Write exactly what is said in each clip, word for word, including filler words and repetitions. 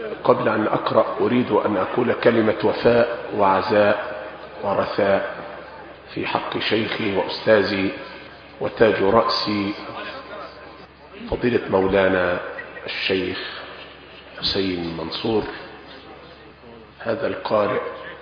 قبل أن أقرأ أريد أن أقول كلمة وفاء وعزاء ورثاء في حق شيخي وأستاذي وتاج رأسي فضيلة مولانا الشيخ حسين منصور، هذا القارئ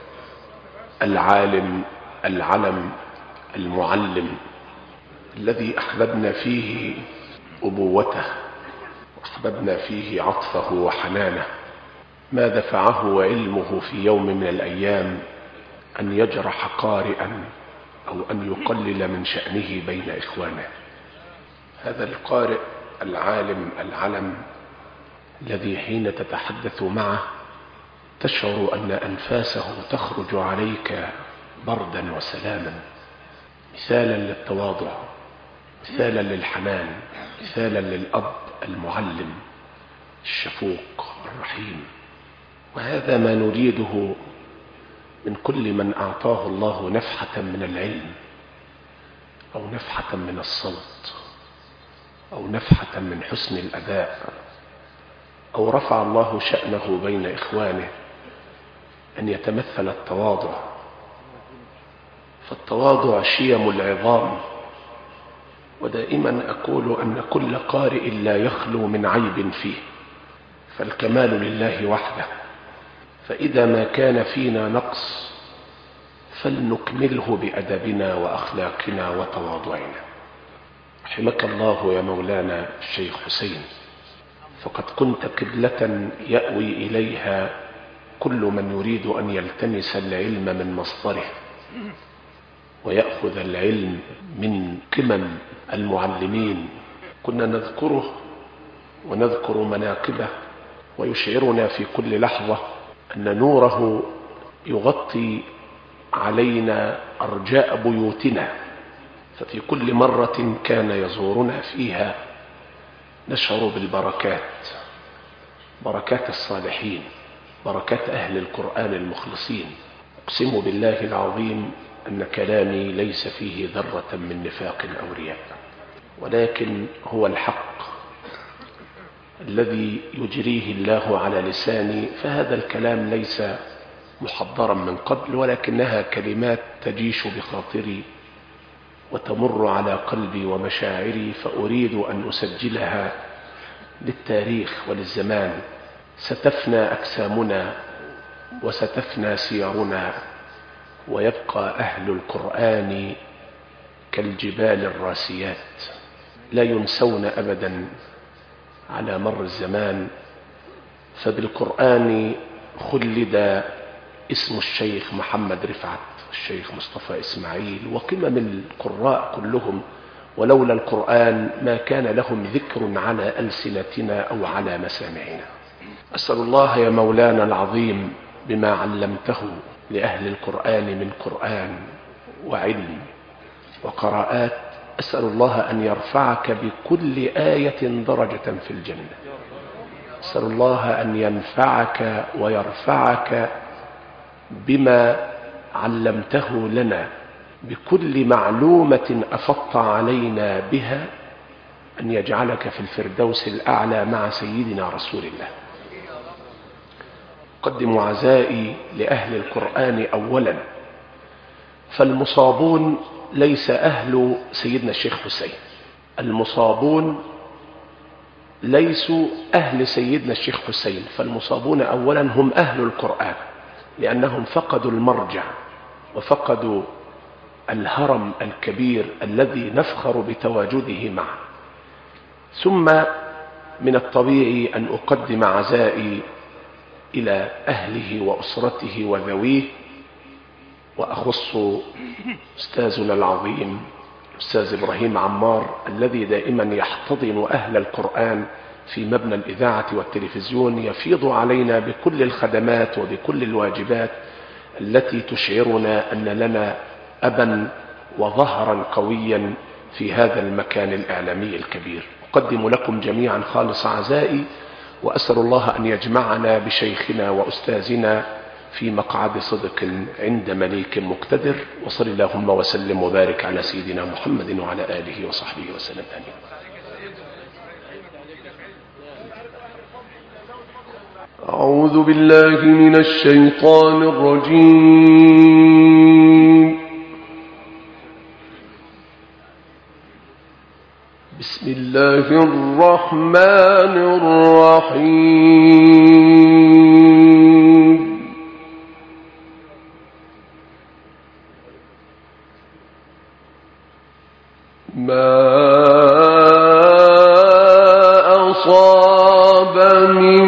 العالم العلم المعلم الذي أحببنا فيه أبوته وأحببنا فيه عطفه وحنانه، ما دفعه علمه في يوم من الأيام أن يجرح قارئا أو أن يقلل من شأنه بين إخوانه. هذا القارئ العالم العلم الذي حين تتحدث معه تشعر أن أنفاسه تخرج عليك بردا وسلاما، مثالا للتواضع، مثالا للحنان، مثالا للأب المعلم الشفوق الرحيم. وهذا ما نريده من كل من أعطاه الله نفحة من العلم أو نفحة من الصوت أو نفحة من حسن الأداء أو رفع الله شأنه بين إخوانه، أن يتمثل التواضع. فالتواضع شيم العظام، ودائما أقول أن كل قارئ لا يخلو من عيب فيه، فالكمال لله وحده، فإذا ما كان فينا نقص فلنكمله بأدبنا وأخلاقنا وتواضعنا. رحمك الله يا مولانا الشيخ حسين، فقد كنت قبلة يأوي إليها كل من يريد أن يلتمس العلم من مصدره ويأخذ العلم من قمم المعلمين. كنا نذكره ونذكر مناقبه، ويشعرنا في كل لحظة أن نوره يغطي علينا أرجاء بيوتنا، ففي كل مرة كان يزورنا فيها نشعر بالبركات، بركات الصالحين، بركات أهل القرآن المخلصين. أقسم بالله العظيم أن كلامي ليس فيه ذرة من نفاق أو رياء، ولكن هو الحق الذي يجريه الله على لساني. فهذا الكلام ليس محضرا من قبل، ولكنها كلمات تجيش بخاطري وتمر على قلبي ومشاعري، فأريد أن أسجلها للتاريخ وللزمان. ستفنى أجسامنا وستفنى سيرنا، ويبقى أهل القرآن كالجبال الراسيات لا ينسون أبدا على مر الزمان. فبالقرآن خلد اسم الشيخ محمد رفعت، الشيخ مصطفى إسماعيل، وقمم القراء كلهم، ولولا القرآن ما كان لهم ذكر على ألسنتنا أو على مسامعنا. أسأل الله يا مولانا العظيم بما علمته لأهل القرآن من قرآن وعلم وقراءات، أسأل الله أن يرفعك بكل آية درجة في الجنة. أسأل الله أن ينفعك ويرفعك بما علمته لنا، بكل معلومة أفضت علينا بها، أن يجعلك في الفردوس الأعلى مع سيدنا رسول الله. أقدم عزائي لأهل القرآن أولا، فالمصابون ليس أهل سيدنا الشيخ حسين، المصابون ليسوا أهل سيدنا الشيخ حسين، فالمصابون أولا هم أهل القرآن، لأنهم فقدوا المرجع وفقدوا الهرم الكبير الذي نفخر بتواجده معه. ثم من الطبيعي أن أقدم عزائي إلى أهله وأسرته وذويه، وأخص أستاذنا العظيم أستاذ إبراهيم عمار الذي دائما يحتضن أهل القرآن في مبنى الإذاعة والتلفزيون، يفيض علينا بكل الخدمات وبكل الواجبات التي تشعرنا أن لنا أبا وظهرا قويا في هذا المكان الإعلامي الكبير. أقدم لكم جميعا خالص عزائي، وأسأل الله أن يجمعنا بشيخنا وأستاذنا في مقعد صدق عند مليك مقتدر. وصل اللهم وسلم وبارك على سيدنا محمد وعلى آله وصحبه وسلم آمين. أعوذ بالله من الشيطان الرجيم. بسم الله الرحمن الرحيم. ما أصاب من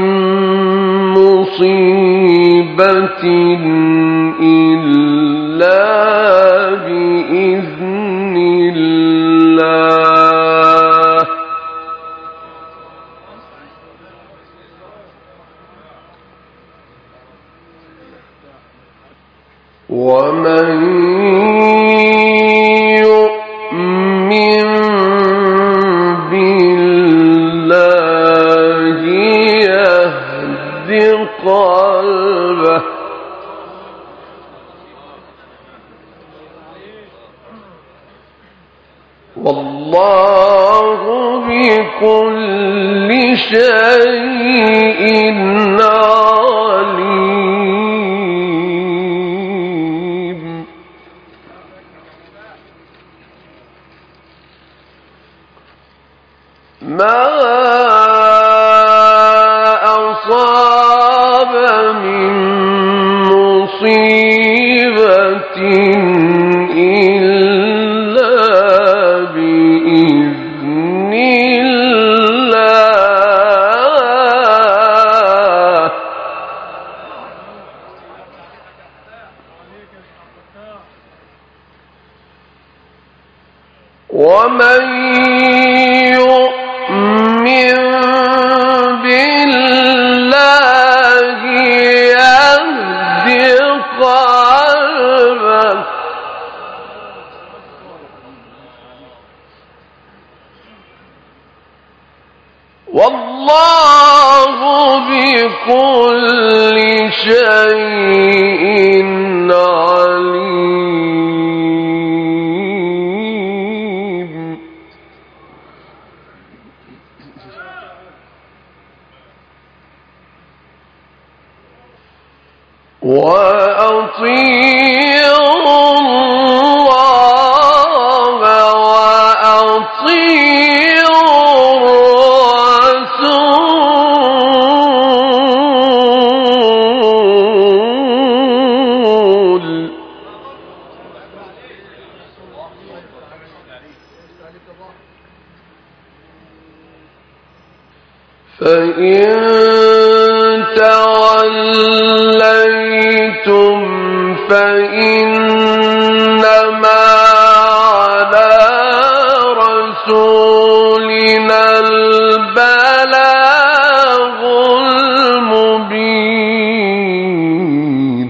مصيبة إلا بإذن الله ومن يؤمن بالله يهد قلبه والله بكل شيء عليم. ما أصاب من مصيبة إلا بإذن الله ومن يؤمن بالله يهد قلبه والله بكل شيء عليم. وأطيعوا الله وأطيعوا الرسول فإن توليتم فإنما على رسولنا البلاغ المبين.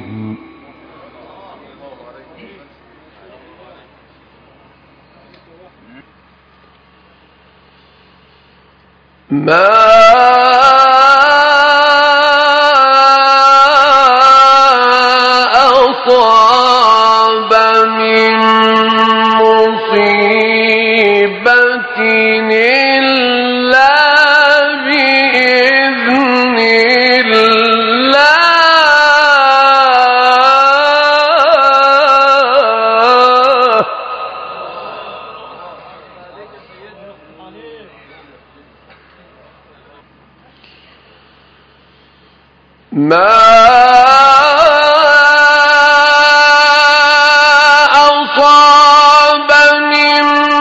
ما أصاب من مصيبة إلا بإذن الله ما أصاب من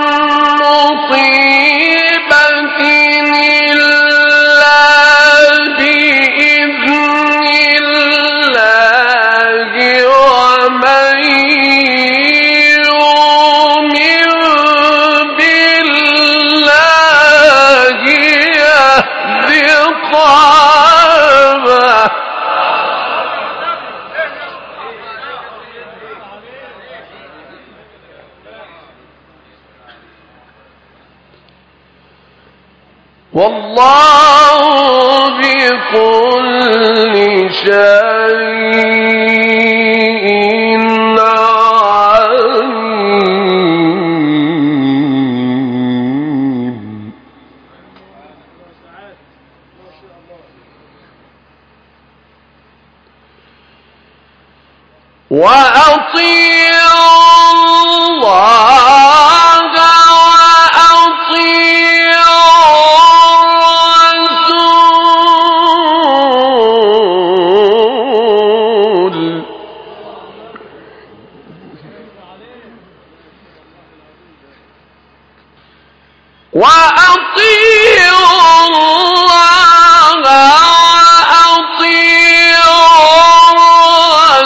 مصيبة إلا بإذن الله ومن يؤمن بالله يهد قلبه والله بكل شيء عليم. وأطيعوا الله وأطيعوا الرسول وأطيعوا الله وأطيعوا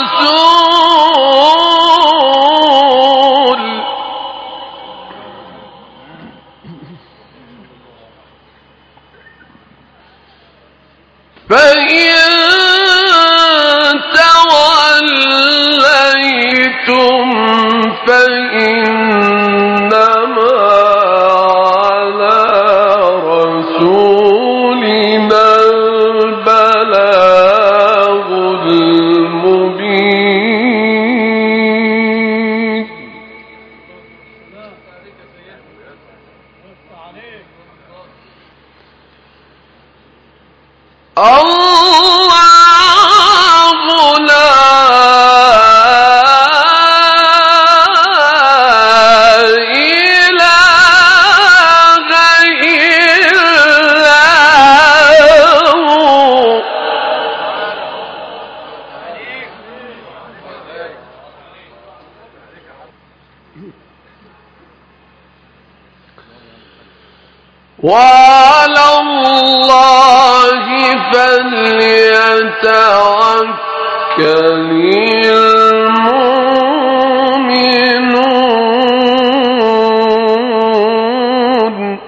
الرسول فإن توليتم فإنما على رسولنا البلاغ المبين. الله لا إله إلا هو وعلى الله فليتوكل المؤمنون.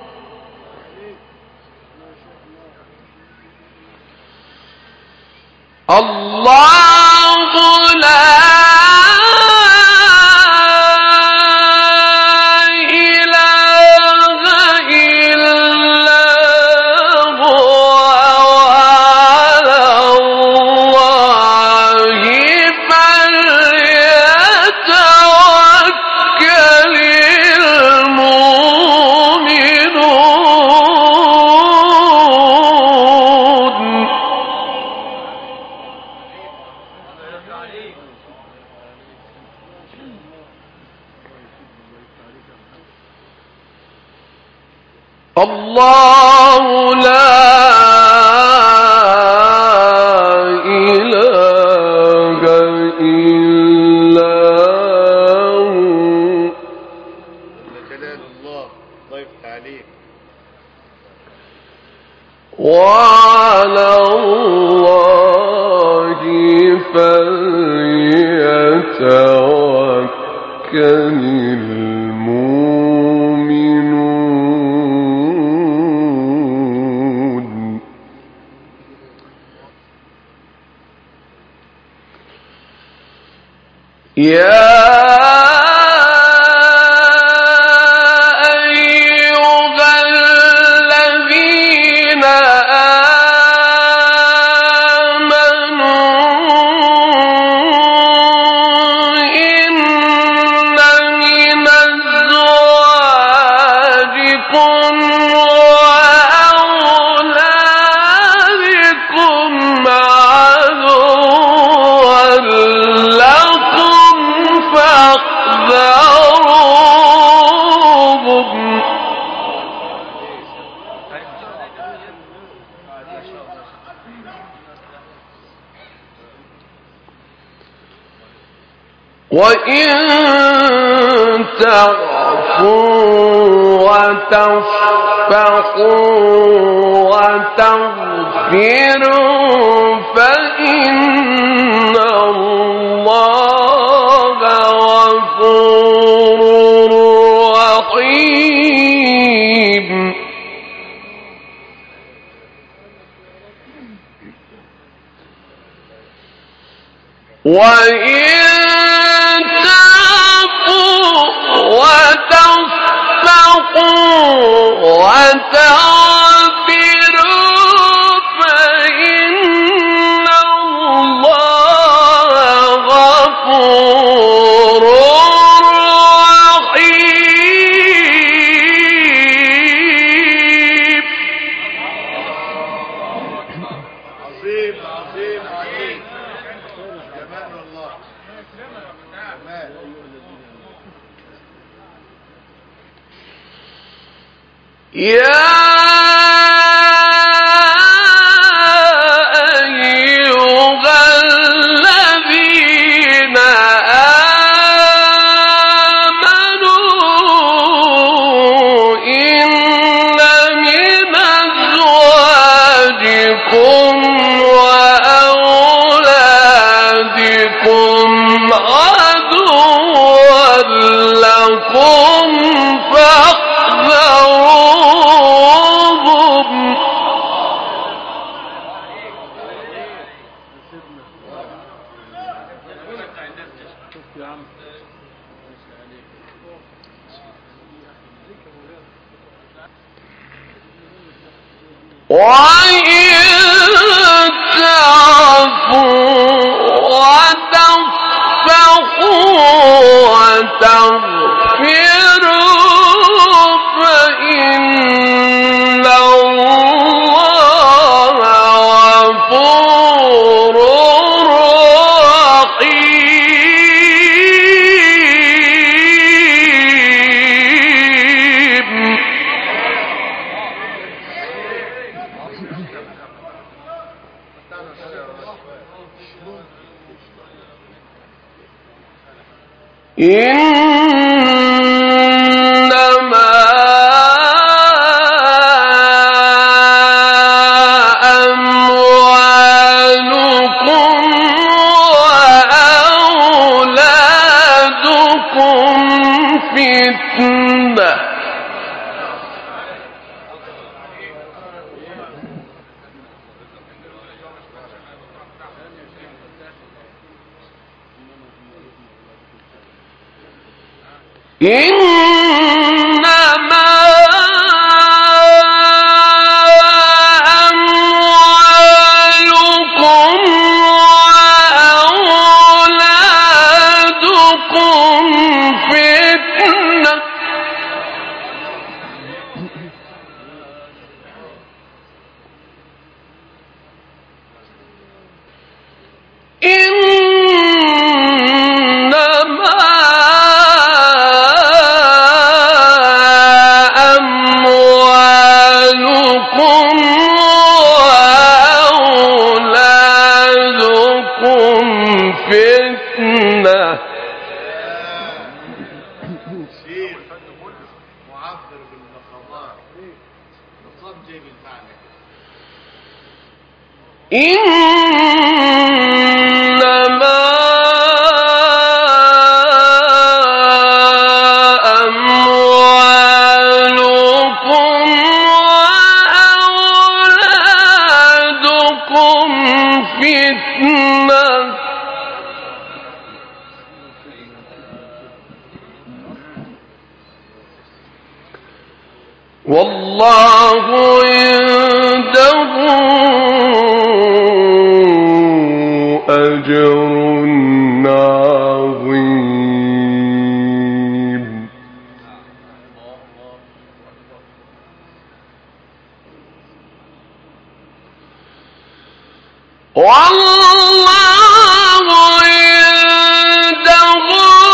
الله لا إله إلا هو وعلى الله فليتوكل المؤمنون. الله لا إله إلا هو جلال الله ضيف تعليم. وعلى الله فليتوكل المؤمنون. يا أيها الذين آمنوا إن من أزواجكم وأولادكم عدوا لكم فاحذروهم. وإن تعفوا وتصفحوا وتغفروا فإن الله غفور رحيم. وإن تعفوا وتصفحوا وتغفروا فإن الله غفور رحيم. عظيم عظيم عظيم. جمال الله. يا وإن تعفوا وتصفحوا وتغفروا فإن الله غفور رحيم. إنما أموالكم وأولادكم فتنة إنما أموالكم وأولادكم فتنة فتنة. شيخ معبر بالمقامات نصاب جيب المعنى. إنما أموالكم وأولادكم فتنة والله عنده أجر عظيم. والله عنده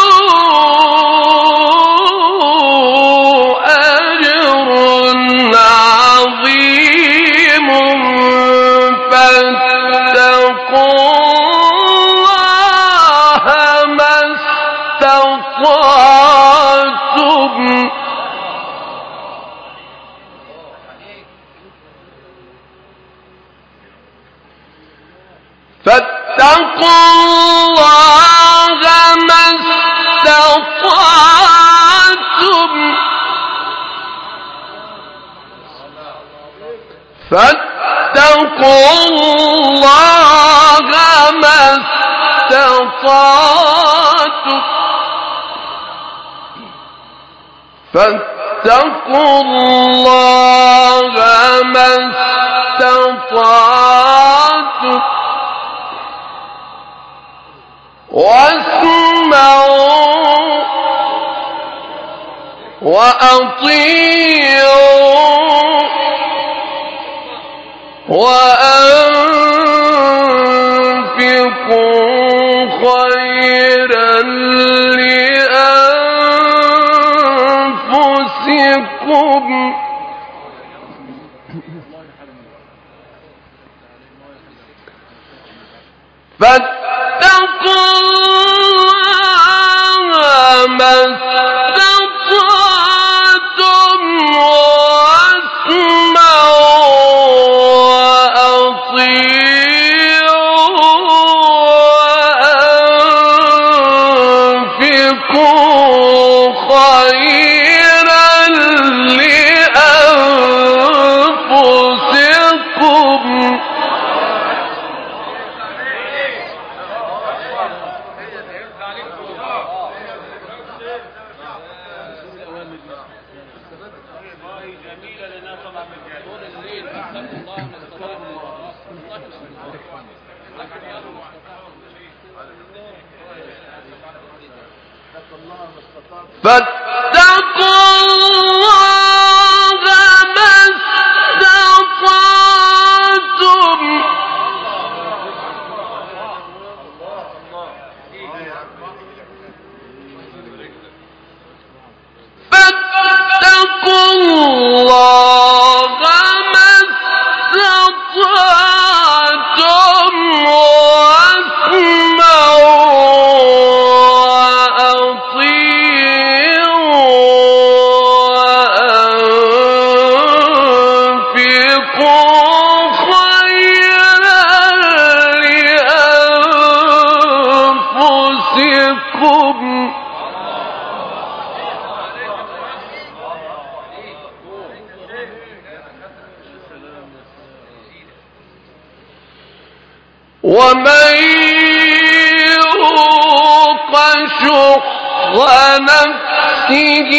أجر عظيم فاتقوا الله ما استطعتم فاتقوا الله ما استطعتم فاتقوا الله ما استطعتم فاتقوا الله ما استطعتم واسمعوا وأطيعوا وأنفقوا خيرا فاتقوا الله ما استطعتم واسمعوا وأطيعوا وأنفقوا خيرا لأنفسكم فاتقوا الله ما استطعتم فاتقوا الله ما استطعتم واسمعوا وأطيعوا وأنفقوا خيرا لأنفسكم ومن يوق شح نفسه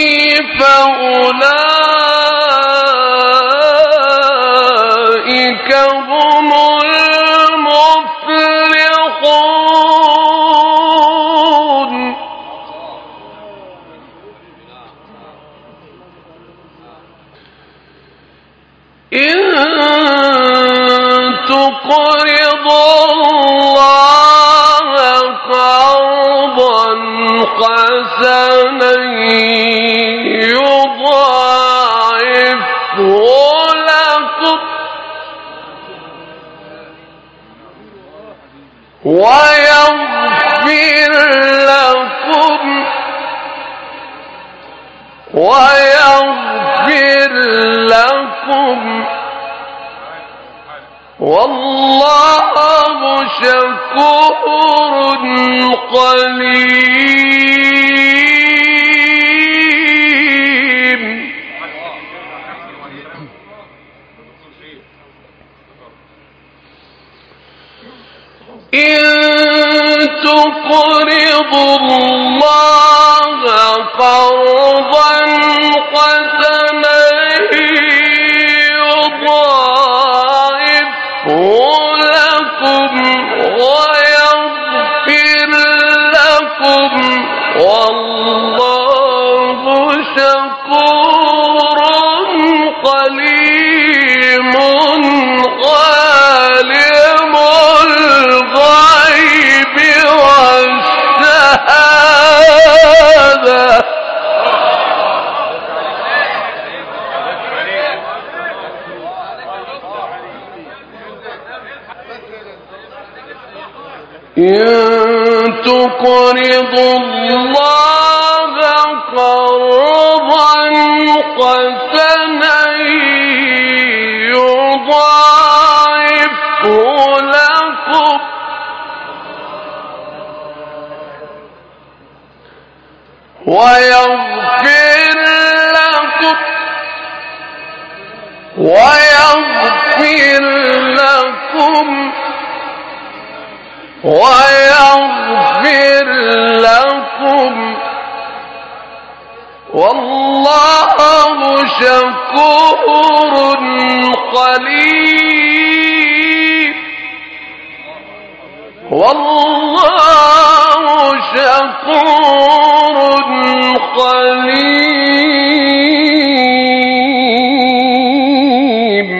فأولئك هم المفلحون إن تقرضوا الله قرضا حسنا يضاعفه لكم ويغفر لكم ويغفر لكم والله شكور قليم إن تقرضوا الله قرضا حسنا لكم ويغفر لكم والله شكور قليم عالم الغيب والشهادة إن تقرضوا الله قرضا حسنا يضاعفه لكم ويغفر لكم ويغفر لكم ويغفر لكم والله شكور قليل والله شكور قليل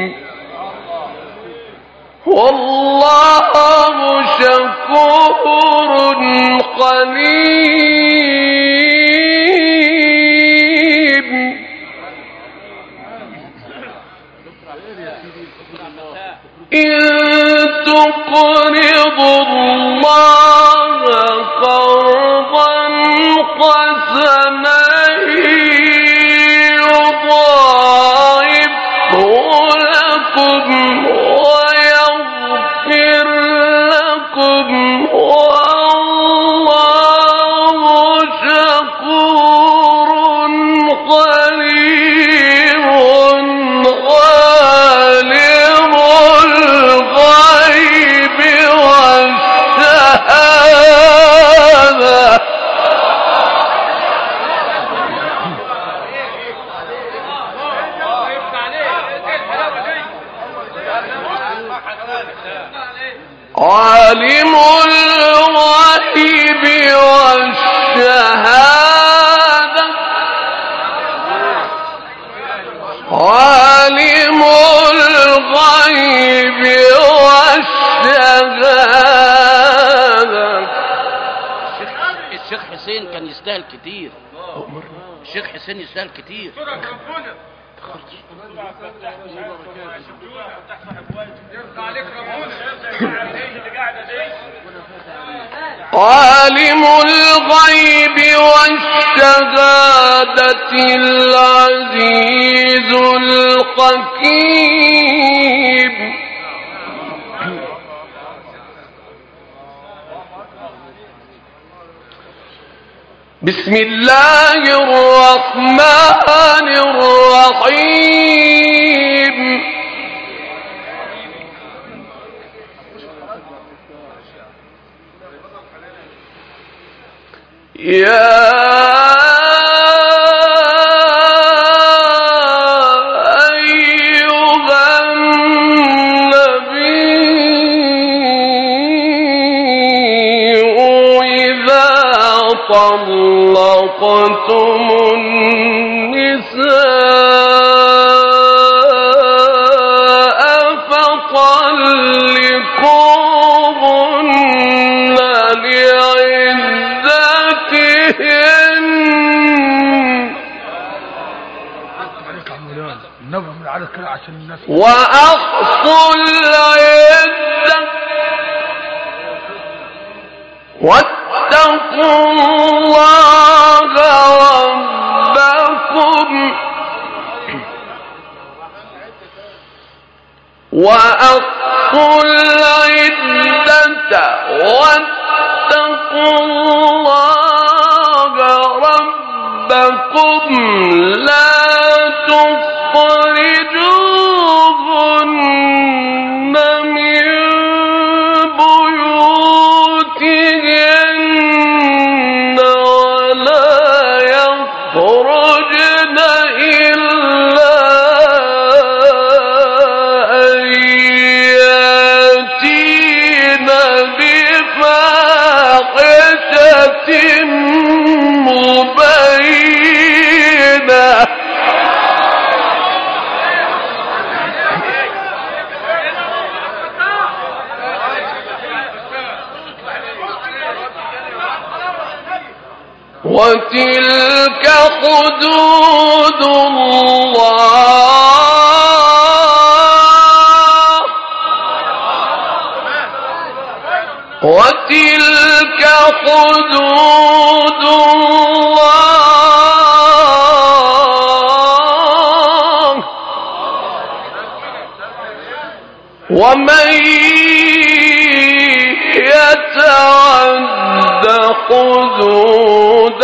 والله شكور قليل إن تقرضوا الله قرضا حسنا يضاعفه لكم ويغفر لكم والله شكور حليم عالم الغيب والشهادة عالم الغيب والشهادة عالم الغيب والشهادة. الشيخ حسين كان يستاهل كتير. الشيخ حسين يستاهل كتير. عالم الغيب والشهادة العزيز الحكيم. بسم الله الرحمن الرحيم. يا أيها النبي إذا طلقتم النساء فطلقوهن لعدتهن وأحصوا العدة واتقوا الله ربكم وأحصوا العدة واتقوا الله ربكم لا تخرجوهن من بيوتهن ولا يخرجن إلا أن يأتين بفاحشة مبينة. وتلك حدود الله وتلك حدود الله ومن يتعد حدود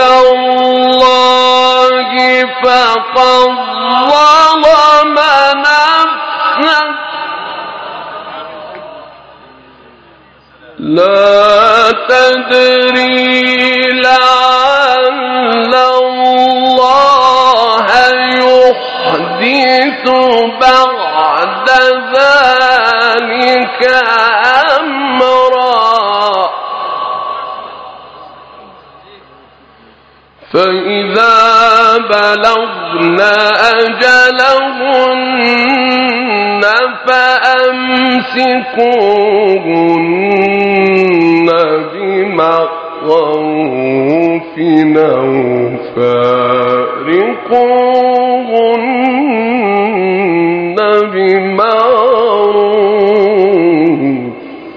الله فقد ظلم نفسه لا تدري لعل الله يحدث بعد ذلك أمرا. فإذا بلغن أجلهن فأمسكوهن بمعروف أو فارقوهن بمعروف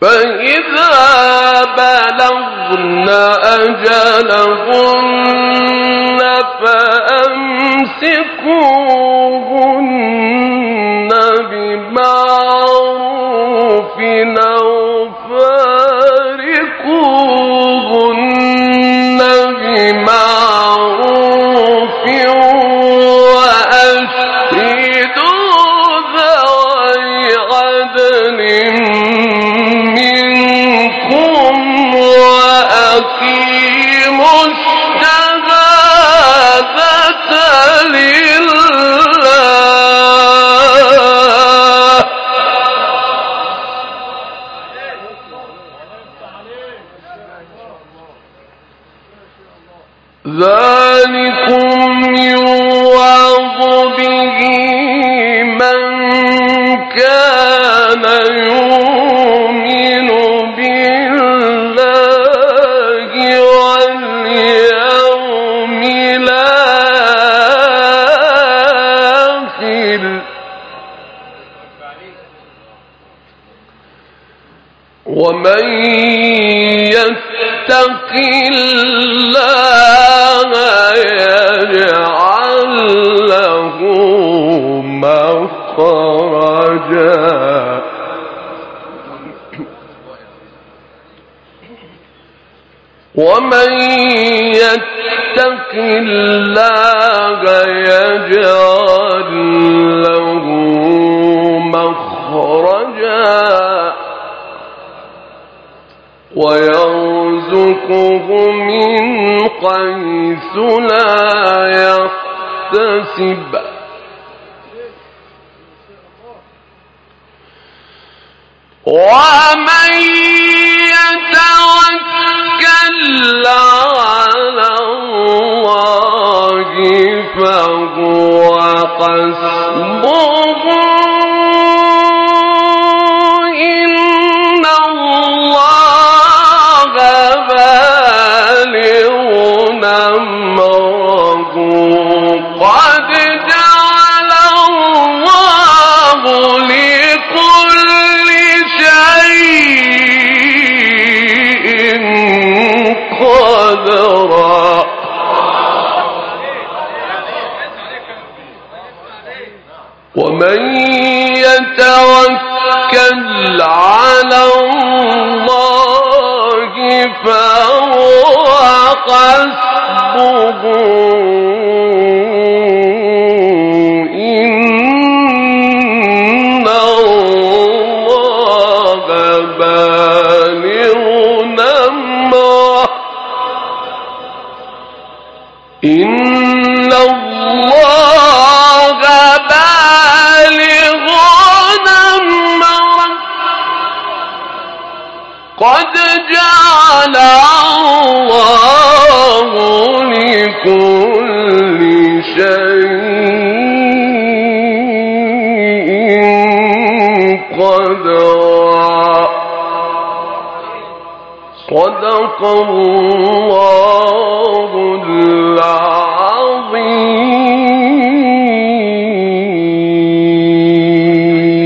فإذا بلغن أجلهن فأمسكوهن بمعروف أو فارقوهن بمعروف وأشهدوا ذوي عدل منكم وأقيموا الشهادة لله. ذلكم يوعظ به من كان يؤمن بالله واليوم الآخر ومن يتق الله يجعل له مخرجا ومن يتق الله يجعل له مخرجا ويرزقه من حيث لا يحتسب ومن يتوكل على الله فهو حسبه إن الله بالغ أمره قد جعل الله لكل شيء قدرا. ومن يتوكل على الله فهو حسبه إن الله بالغ أمره إن الله بالغ أمره قد جعل الله لكل شيء قدرا. صدق الله العظيم.